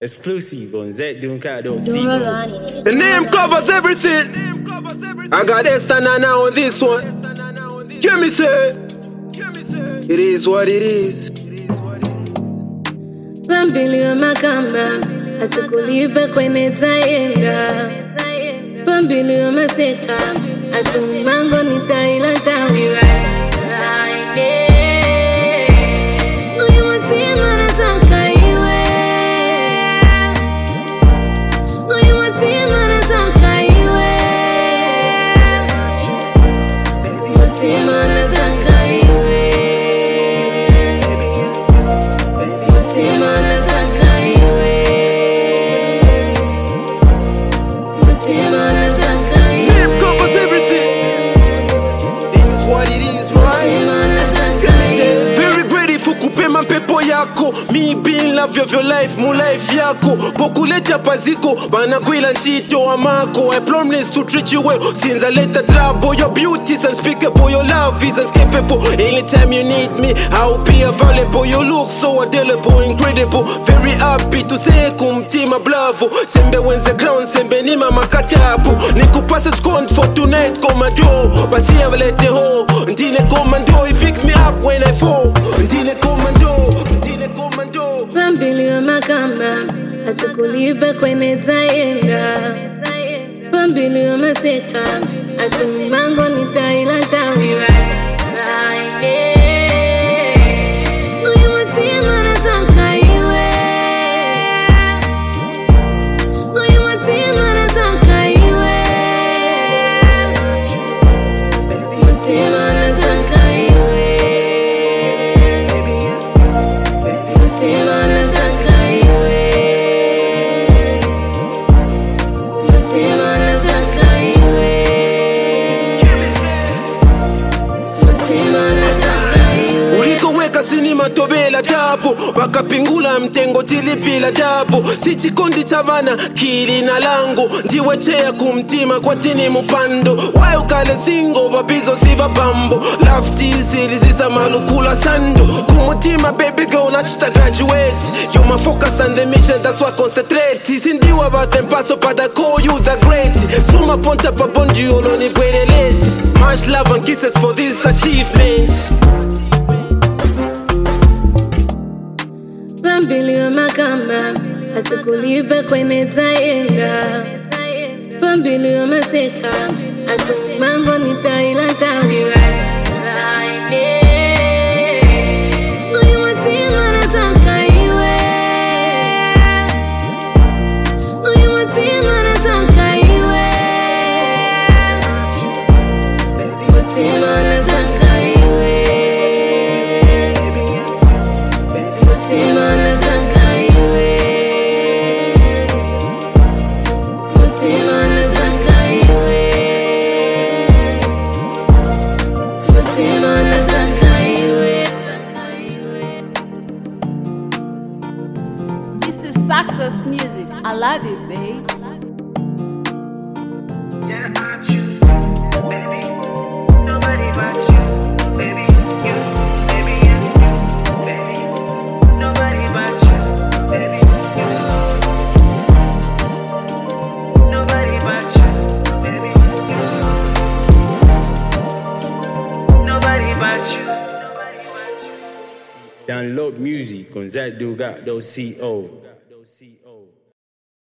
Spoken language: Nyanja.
Exclusive on ZDunka.co. The name covers everything. I got Estanana on this one. Hear me say, it is what it is. Pambilio makamba atukulipe kwenye taenda. Pambilio maseka atumango nitaila tawiwa. Me being love of your life, my life yako. Pokuleta paziko, banakwila nchito amako. I promise to treat you well since I let the trouble. Your beauty is unspeakable, your love is unscapable. Anytime you need me, I'll be available. You look so adorable, incredible. Very happy to say kumtima blavo. Sembe wenze ground, sembe nima makatabu. Nikupasa skont for tonight, komando. Basi avalete ho, ndine komando. You pick me up when I fall, ndine komando. Pambilio makamba atukulipe kwenye taenda. Pambilio maseka atumango nitaila tawiwa. Tobela tapo bakapingula mtengo tilipila tapo si chikondi chavana kili na lango ndiwechea kumtima kwa tini mupando wayo kale singo babizo siva bambo lafti zili zisa malukula sando kumutima baby girl nachita graduate you my focus on the mission that's why I concentrate sindiwa batem paso pada call you the great suma ponta pa bonji oloni pwelelete much love and kisses for these achievements. Pambilio makamba atukulipe kwenye taenda. Pambilio maseka atumango nitaila tawiwa. Success music, I love it, babe. Yeah, I choose you, baby. Nobody but you, baby. You, baby, yes, you, baby. Nobody but you, baby. You. Nobody but you, baby. You. Nobody but you. Download music on ZDunka.co.